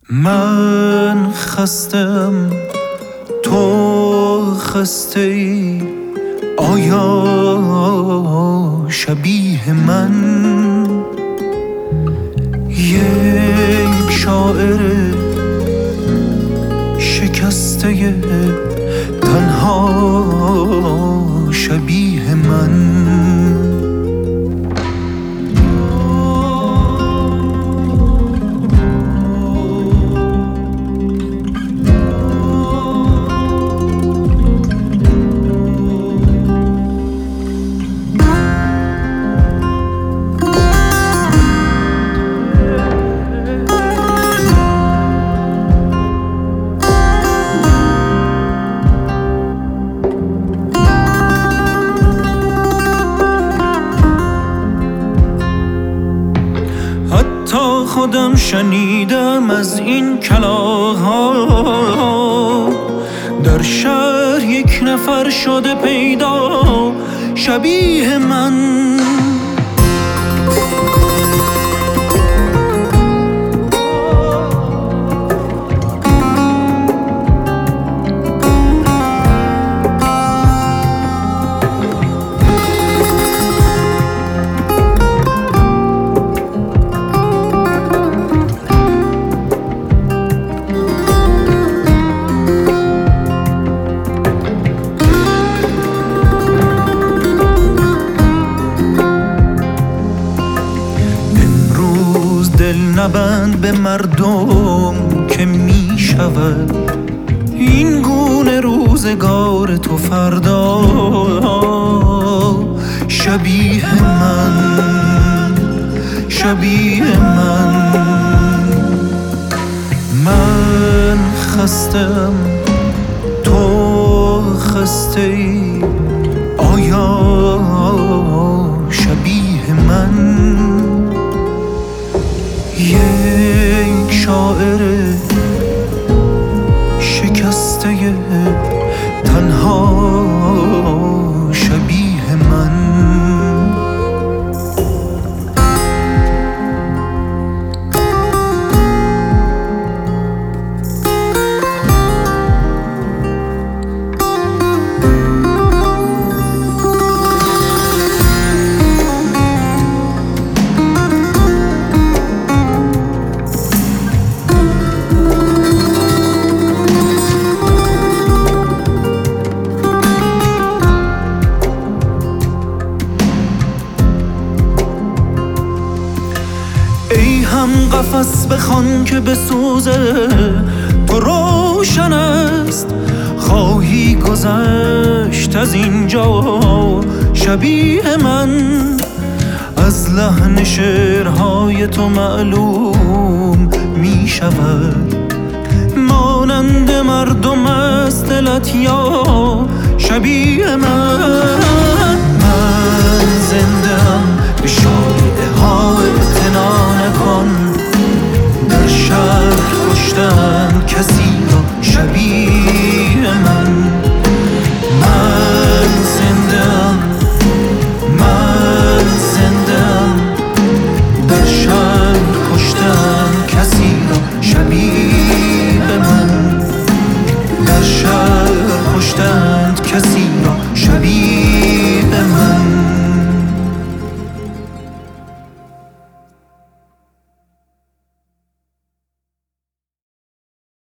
من خستم تو خسته ای، آیا شبیه من؟ یک شاعر شکسته تنها شبیه من. تا خودم شنیدم از این کلاغ‌ها، در شهر یک نفر شده پیدا شبیه من. دل نبند به مردم که می شود این گونه روزگار تو فردا شبیه من، شبیه من. من خستم تو خسته ای، آیا شبیه من؟ یک شاعر شکسته تنها شبیه من. ای هم قفس بخوان که بسوزه، تو روشن است. خواهی گذشت از اینجا شبیه من، از لحن شعرهای تو معلوم می شود مانند مردم است دلت یا شبیه من. من زنده‌ام، به شایعه ها اعتنا نکن،